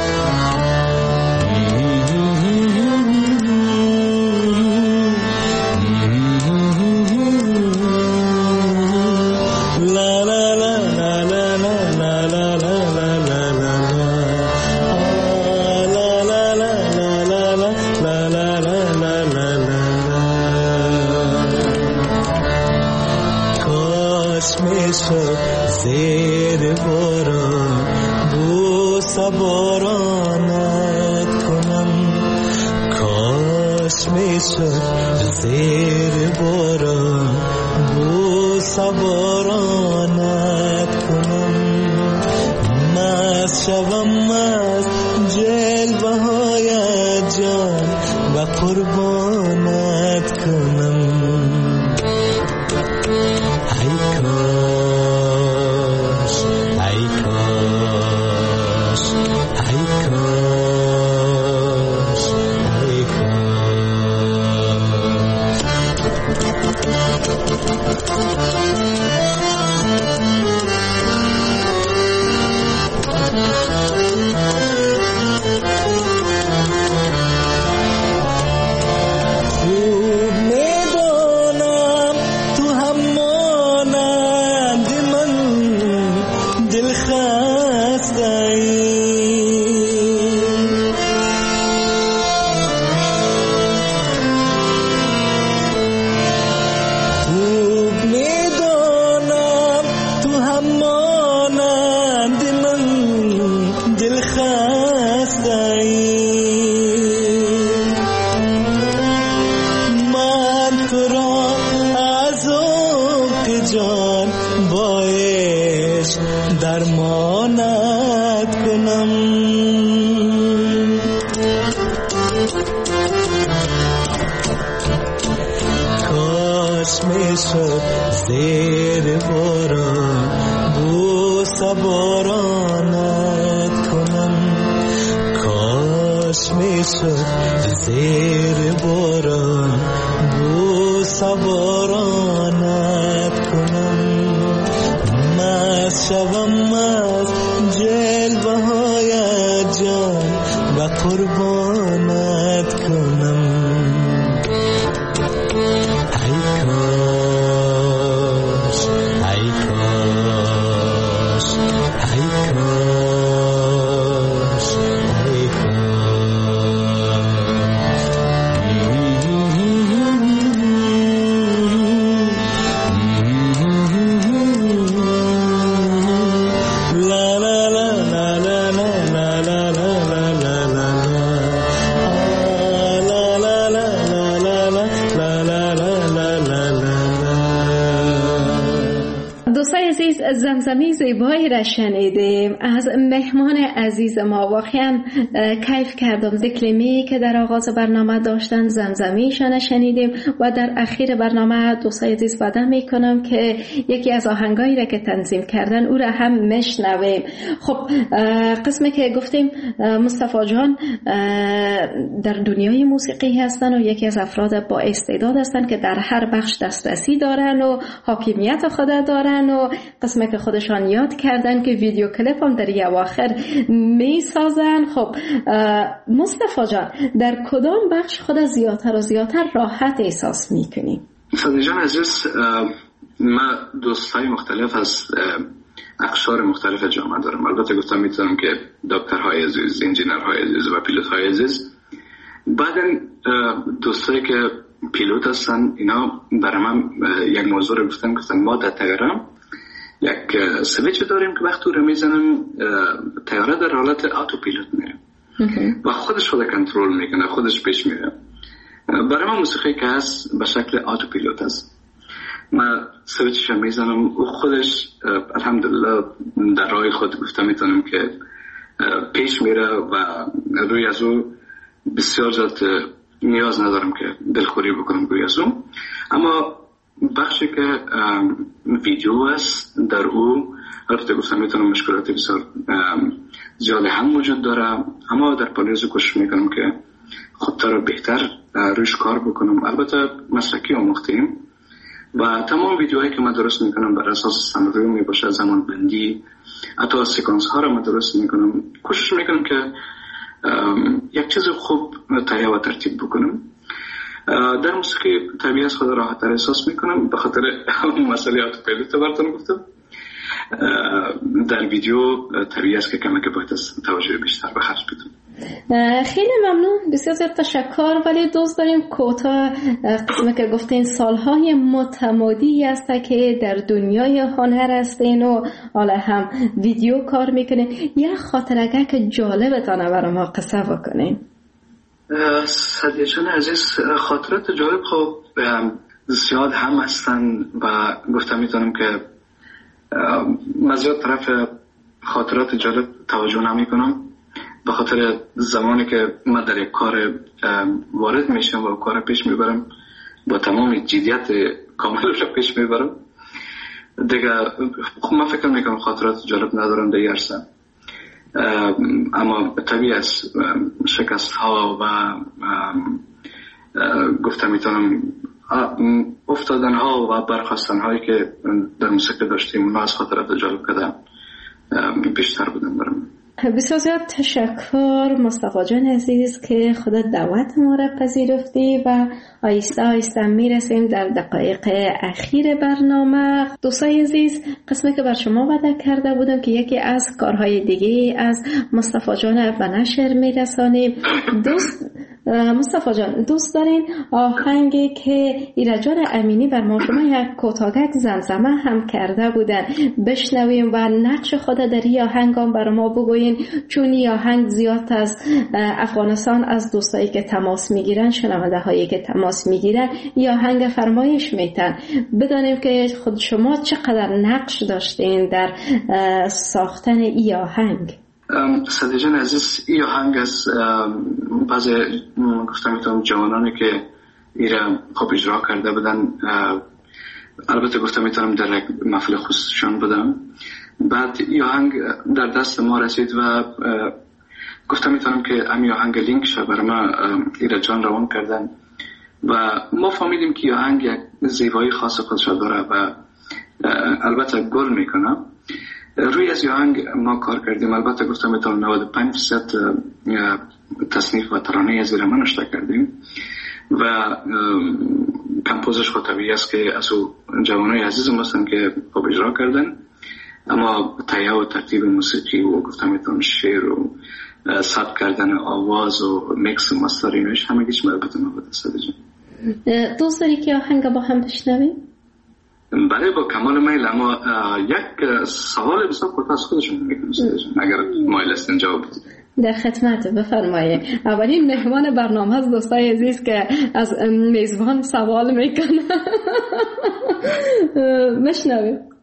Speaker 5: زیر باران بوسه بارانت کنم، کاش میشد زیر باران بوسه بارانت کنم، مست شوم از جلوه های جان و قربانت کنم. زیر باران بوسه بارانت کنم، کاش میشد زیر باران بوسه بارانت کنم، مست شوم از جلوه های جان و قربانت کنم.
Speaker 2: زمزمه زیبایی را شنیدیم از مهمان عزیز ما. واقعا کیف کردم ذکلمی که در آغاز برنامه داشتن، زمزمیشان شنیدیم و در اخیر برنامه دوستای عزیز وعده میکنم که یکی از آهنگایی را که تنظیم کردن او را هم میشنویم. خب قسمی که گفتیم مصطفی جان در دنیای موسیقی هستن و یکی از افراد با استعداد هستن که در هر بخش دسترسی دارن و حاکمیت خود دارن و قسمی که خودشان یاد کردن که ویدیو کلیپ هم در اواخر می سازن. خب مصطفی جان در کدام بخش خود زیادتر و زیادتر راحت احساس میکنی؟
Speaker 3: صدیق جان عزیز، من دوستای مختلف از اقشار مختلف جامعه دارم. البته گفتم میتونم که دکترهای عزیز، انجینرهای عزیز و پیلوتهای عزیز. بعداً دوستایی که پیلوت هستن اینا برای من یک موضوع رو گفتن ما در طیاره یک سویچ داریم که وقتی رو میزنن طیاره در حالت اتو پیلوت میره و خودش کنترل میکنه، خودش پیش میره. برای من موسیقی که هست به شکل اتو پیلوت هست. من سویچش رو میزنم و خودش الحمدلله در راه خود گفتم میتونم که پیش میره و روی از او بسیار زیاد نیاز ندارم که دلخوری بکنم روی از اون. اما بخشی که ویدیو است در او البته گفتم میتونم مشکلات بسیار زیاده هم وجود داره، اما در پالیزو کوشش میکنم که خودتا رو بهتر روش کار بکنم. البته مسلکی آموختیم و تمام ویدیوهایی که من درست میکنم بر اساس سناریو میباشه، زمان بندی، حتی سکانس ها رو من درست میکنم. کوشش میکنم که یک چیز خوب تهیه و ترتیب بکنم. در موسیقی طبیعی خود راحت تر احساس میکنم به خاطر مسئله اتوپیلوت براتون گفتم. در ویدیو طبیعی است که کمی که باید توجه بیشتر به خرج بدم.
Speaker 2: خیلی ممنون، بسیار زیاد تشکر. ولی دوست داریم کوتاه قسمه که گفتین سالهای متمادی است که در دنیای هنر هستین و حالا هم ویدیو کار میکنین، یه خاطره که جالبتانه برای ما قصه بکنین.
Speaker 3: صدیق جان عزیز، خاطرات جالب خب زیاد هم هستن و گفتم میتونم که مزیاد طرف خاطرات جالب توجه نمی کنم به خاطر زمانی که من در یک کار وارد میشم و کار پیش میبرم با تمام جدیت کاملش رو پیش میبرم دیگه. خب من فکر میکنم خاطرات جالب ندارم دیگه هستم، اما طبیعی است شکست ها و گفتم میتونم افتادن ها و برخواستن هایی که در موسیقی داشتیم اونا از خاطرات جالب کردن بیشتر بودن برام.
Speaker 2: بسیار زیاد تشکر مصطفی جان عزیز که خودت دعوت ما را پذیرفتی و آیسته آیسته میرسیم در دقایق اخیر برنامه. دوستای عزیز، قسمی که بر شما وعده کرده بودم که یکی از کارهای دیگه از مصطفی جان به نشر میرسانیم. مصطفی جان دوست دارین آهنگی که ایرجان امینی بر ما شما یک کوتاهک زمزمه هم کرده بودن بشنویم و نقش خود در این آهنگ هم بر ما بگوین، چون این آهنگ زیاد از افغانستان از دوستایی که تماس میگیرن، شنونده هایی که تماس میگیرن این آهنگ فرمایش میتن. بدانیم که خود شما چقدر نقش داشتین در ساختن این آهنگ.
Speaker 3: صدیق جان عزیز، این آهنگ از بعضی گفتم میتونم جوانانی که ایره خوب اجرا کرده بودن، البته گفتم میتونم در یک محفل خصوصیشان بدم. بعد این آهنگ در دست ما رسید و گفتم میتونم که امی آهنگ لینک شه برای ما ایره جان روان کردن و ما فهمیدیم که آهنگ یک زیبایی خاص خودش داره و البته گل میکنه. روی از آهنگ ما کار کردیم. البته گفتم میتونم 95% تصنیف و ترانه از ما نشته کردیم و کمپوزش خود طبیعی است که از او جوانای عزیزم هستن که خوب اجرا کردن، اما تهیه و ترتیب موسیقی و گفتم میتونم شعر و ثبت کردن آواز و میکس و ماسترینگش همه گیش مربوط ما بود. صدیق
Speaker 2: دوست داری که آهنگ با هم بشنویم؟
Speaker 3: بله با کمال میل، اما یک سوال بسیار کوتاه از خودشون میکنم اگر مایل هستین جواب بدید.
Speaker 2: در خدمت، بفرمایید. اولین مهمان برنامه از دوستای عزیز که از میزبان سوال میکنه. مشنویم.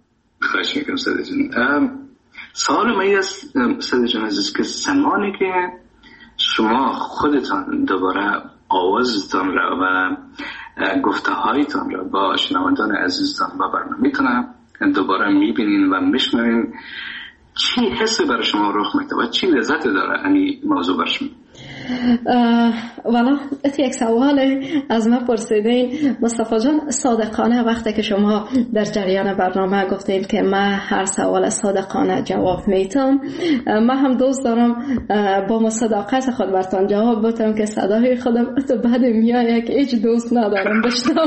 Speaker 3: خواهش میکنم صدیق جان. سوال من از صدیق جان عزیز که زمانی که شما خودتان دوباره آوازتان را و گفته هایتان را با شنوندگان عزیزتان و برنامه‌تان دوباره میبینین و میشنوین، چی حسی برای شما رخ میده و چی لذت داره این موضوع برای شما؟
Speaker 2: والا یک سوال از من پرسیدین مصطفی جان. صادقانه وقتی که شما در جریان برنامه گفتین که من هر سوال صادقانه جواب میتم، من هم دوست دارم با صداقت خود براتون جواب بدم که صدای خودم تو بعد میایه که هیچ دوست ندارم بشنوم.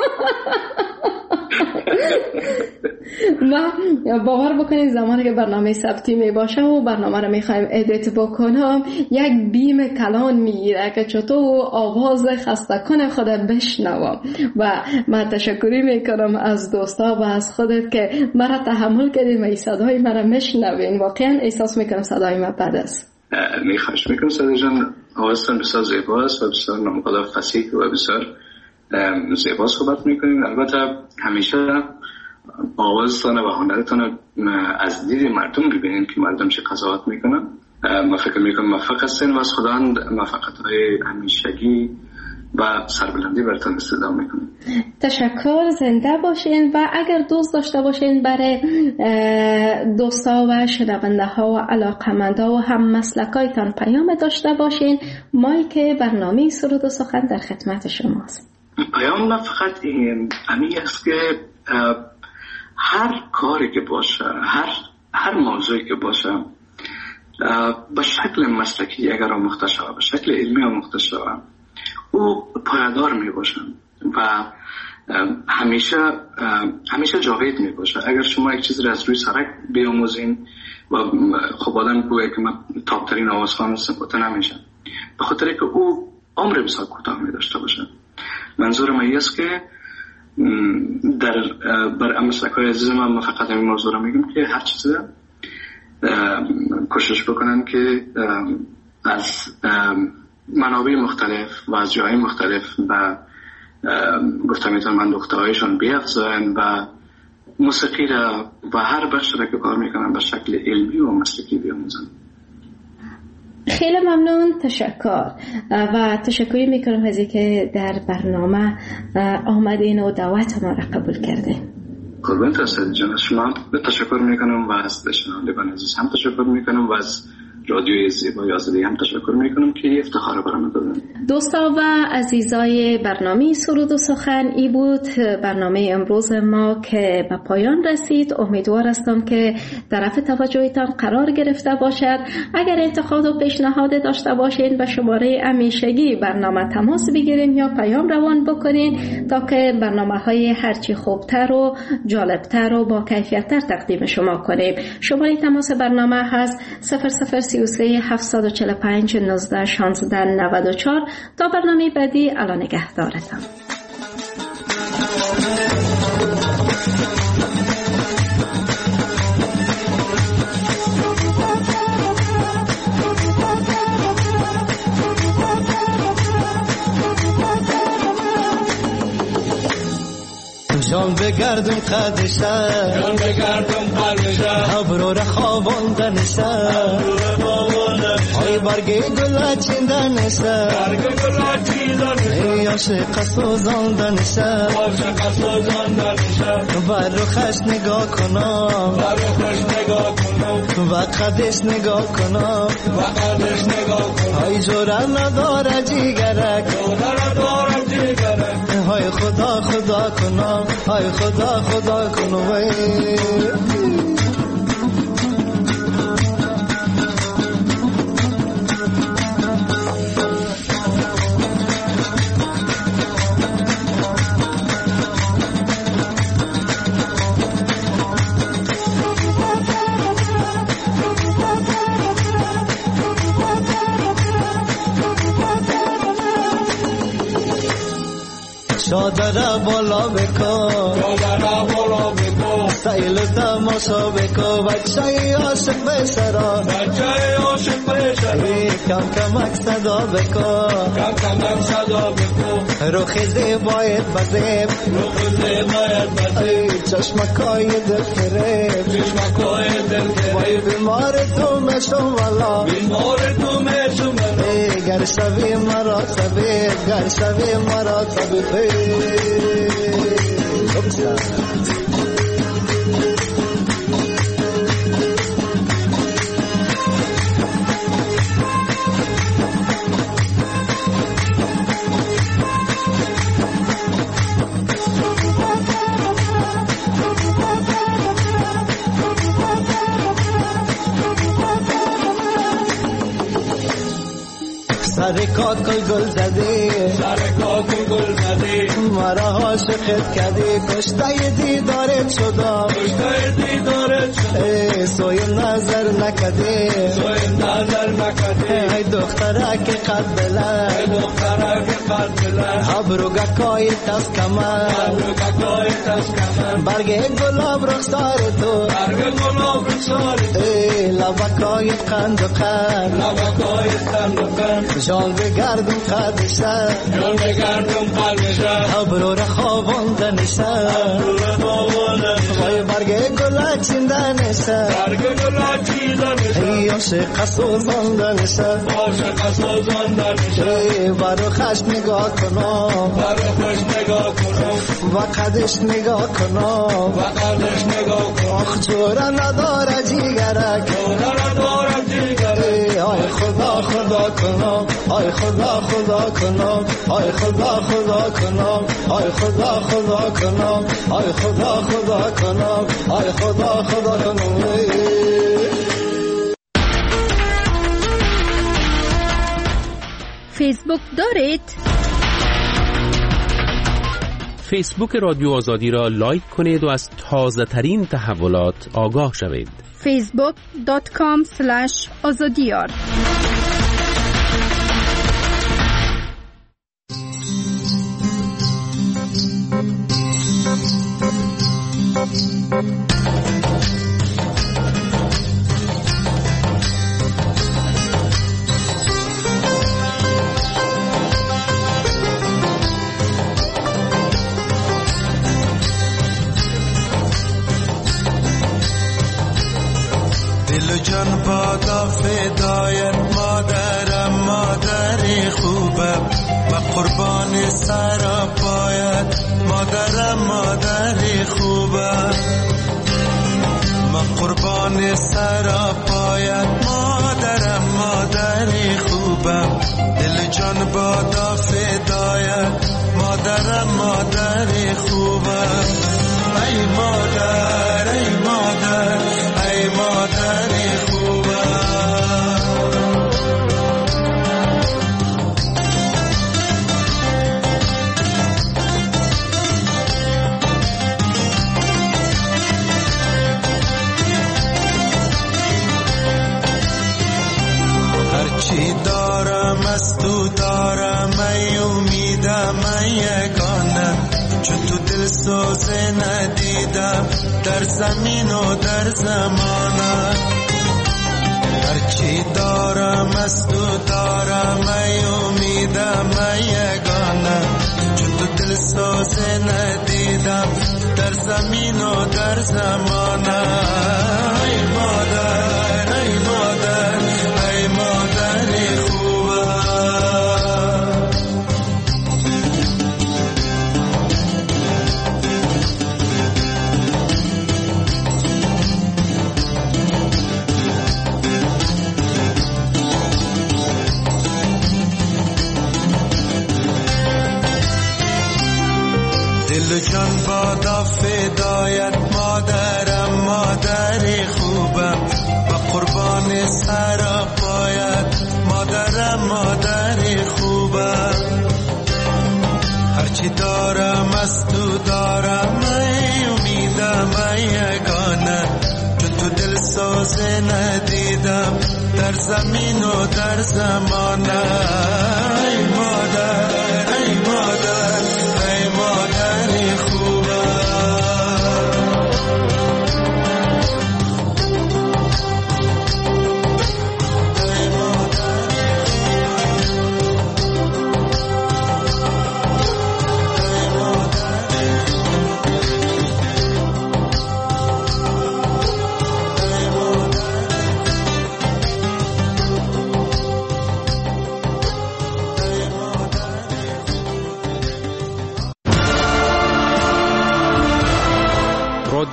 Speaker 2: من باور بکنید زمانی که برنامه ثبتی می باشه و برنامه رو میخوایم ادیت بکنم، یک بیم کلان میگیره که چطور آواز خسته کنه خودم بشنوم. و من تشکری میکنم از دوستا و از خودت که مرا تحمل کردید و این صدای مرا میشنوین. واقعا احساس میکنم صدای من بد است.
Speaker 3: میخواهش میکنم صدای جان، آوازتان بسیار زیباست و بسیار نامقدر فصیح و بسیار زیبا صحبت میکنین. البته همیشه آوازتان و هنرتان از دید مردم ببینین که مردم چه قضاوت میکنن. ما فکر میکنم موفق هستین و از خداوند موفقیت‌های همیشگی و سربلندی براتون استعدا میکنم.
Speaker 2: تشکر، زنده باشین. و اگر دوست داشته باشین برای دوستا و شنونده ها و علاقمندا و هم مسلکایتان پیام داشته باشین، ما که برنامه سرود و سخن در خدمت شماست.
Speaker 3: پیام نه فقط این است که هر کاری که باشه، هر موضوعی که باشه به شکل مسلکی اگر آموخته شود، به شکل علمی آموخته شود، او پایدار می باشن و همیشه جاوید می باشه. اگر شما یک چیز را از روی سرک بیاموزین و خب آدم گویه که من تاپترین آوازخوان هستم نمیشه، به خاطر که او عمر بسیار کوتاه می داشته باشه. منظور من است که بر مسلک‌های عزیز من فقط این موضوع را میگم که هر چیزی کوشش بکنن که از منابع مختلف و از جای مختلف و گفتم میتونم من دکترهایشان بیافزاین و موسیقی را و هر بخش را که کار میکنن به شکل علمی و مسلکی بیاموزن.
Speaker 2: خیلی ممنون، تشکر. و تشکری میکنم از اینکه در برنامه آمدین و دعوت ما را قبول کردین.
Speaker 3: قربانت هستید جان. شما تشکر میکنم و از شنوندگان عزیز هم تشکر میکنم و از رادیوی زیبای آزادی هم تشکر میکنم که افتخار برام دادن.
Speaker 2: دوستا و عزیزای برنامه سرود و سخن، ای بود برنامه امروز ما که به پایان رسید. امیدوار هستم که طرف توجهتان قرار گرفته باشد. اگر انتقاد و پیشنهاد داشته باشین به شماره همیشگی برنامه تماس بگیرین یا پیام روان بکنین تا که برنامه‌های هرچی خوبتر و جالبتر و با کیفیت‌تر تقدیم شما کنیم. شماره تماس برنامه هست 0033 745 19 16 94. تا برنامه بعدی، الله نگهدارتان.
Speaker 5: جان بگردم قدشم، جان بگردم قلبشم، ابرو را خواباندنشم، ای برگ گل چیندنشم، برگ گل چیندنشم، عاشق سوزاندنشم، عاشق سوزاندنشم، بر روخش نگاه کنم، بر روخش نگاه کنم، و قدش نگاه کنم، و قدش نگاه کنم، ای جوره نداره جیگرک، جوره نداره جیگرک، های خدا خدا کنم، های خدا خدا کنم. چادر بالا بکن، چادر بالا بکن، سیل و تماشا بکن بچه عاشق بشرا کم کمک صدا بکن روخ زیبایت بزیب چشمکای دل فریب بیمار تو میشم والا گر شوی مرا طبیب گر شوی مرا طبیب سر کاکل گل زدی مرا عاشقت کردی کشته دیدارت شدم سوی نظر نکدی ای دختره که قد بلند ابروگا کای تست کمر برگ گلاب رخسار تو لبکای قند و قند جان بگردم قدشم ابرو رخواباندنشم وای برگ گل چیندنشم ای عاشق سوزاندنشم برو خشم نگاه کنم و قدش نگاه کنم آخ جوره نداره جیگرک آی خدا خدا کنم آی خدا خدا کنم آی خدا خدا کنم آی خدا خدا کنم آی خدا خدا کنم آی خدا خدا کنم
Speaker 7: فیسبوک دارید؟
Speaker 1: فیسبوک رادیو آزادی را لایک کنید و از تازه ترین تحولات آگاه شوید.
Speaker 7: facebook.com/azadiyar
Speaker 5: جان بادا فدایت مادرم مادری خوبم و قربان سرا پایت مادرم مادری خوبم ما قربان سرا پایت مادرم مادری خوبم دل جان بادا فدایت مادرم مادری خوبم ای مادر ای مادر ای مادری خوبم هرچی دارم از تو دارم ای امیدم ای یگانه چون تو دل سوزه ندیدم در زمین و در زمانه هرچی دارم از تو دارم ای امیدم ای یگانه چون تو دل سوزه ندیدم در زمین و در زمانه ای مادر ای مادر ای مادری خوبم دل جان بادا فدایت مادرم مادری خوبم و قربان سرا پایت مادرم مادری خوبم هرچی دارم از تو دارم ای امیدم ای یگانه چون تو دل سوزه ندیدم در زمین و در زمانه ای مادر ای مادر ای مادری خوبم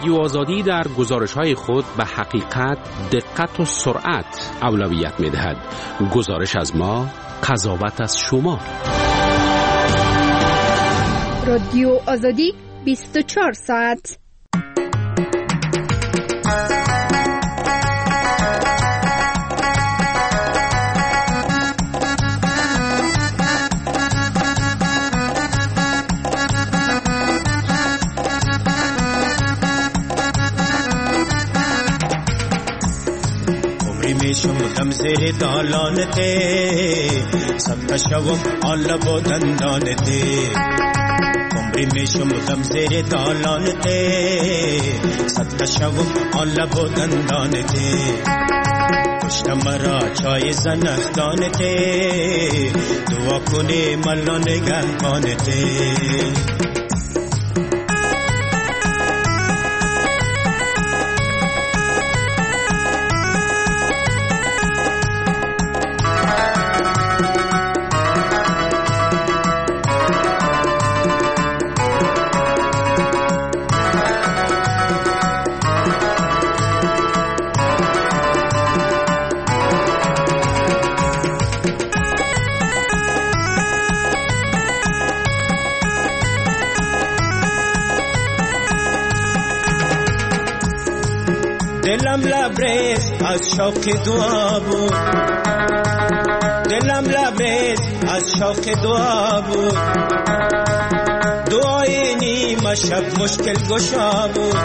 Speaker 1: رادیو آزادی در گزارش‌های خود به حقیقت، دقت و سرعت اولویت می‌دهد. گزارش از ما، قضاوت از شما.
Speaker 7: رادیو آزادی 24 ساعت.
Speaker 5: میشم زیر دالانته صد شوم آن لب و دندانته عمری میشم زیر دالانته صد شوم آن لب و دندانته کشت مرا چای زنخدانته دعا کنی ملا نگهبانته دلم لبریز از شوق دعا بود دلم لبریز از شوق دعا بود دعای نیمه شب مشکل گشا بود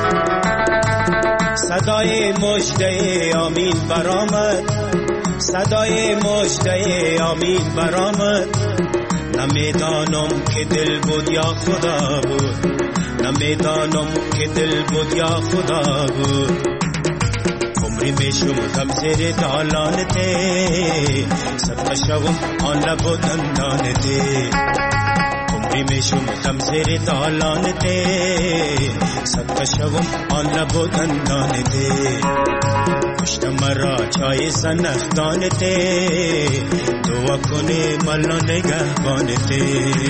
Speaker 5: صدای مژده آمین برآمد صدای مژده آمین برآمد نمیدانم که دل بود یا خدا بود نمیدانم که دل بود یا خدا بود عمری میشم زیر دالانته صد شوم آن لب و دندانته عمری میشم زیر دالانته صد شوم آن لب و دندانته کشت مرا چای زنخدانته دعا کنی ملا نگهبانته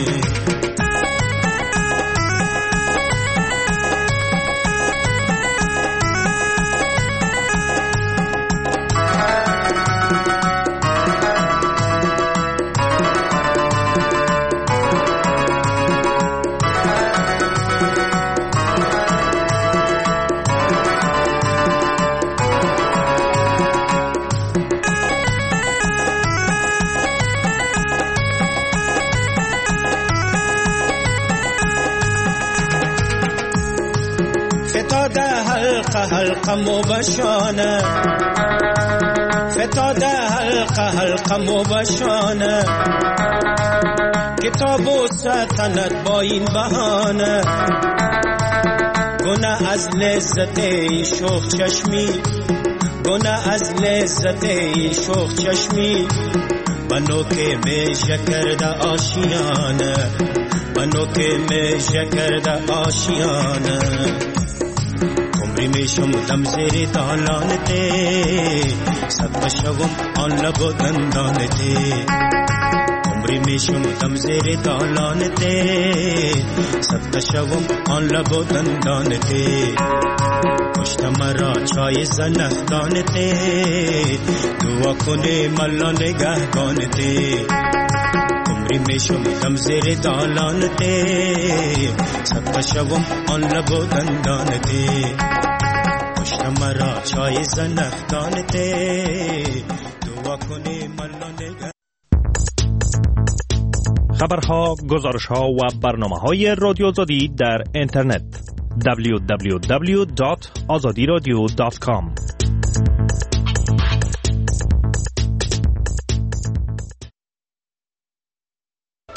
Speaker 5: حلقه مبشانه فتاده حلقه مبشانه کتاب و سلطنت با این بهانه گناه از لذت شوخ چشمی گناه از لذت شوخ چشمی بنو که میشه کرده آشیانه بنو که میشه کرده آشیانه عمری میشم زیر دالانته صد شوم آن لب و دندانته عمری میشم زیر دالانته صد شوم آن لب و دندانته کشت مرا چای زنخدانته دعا کنی ملا نگهبانته عمری میشم زیر دالانته صد شوم آن لب و دندانته کشت مرا چای زنخدانته دعا کنی ملا نگهبانته
Speaker 8: خبرها، گزارشها و برنامه‌های رادیو آزادی در اینترنت www.azadiradio.com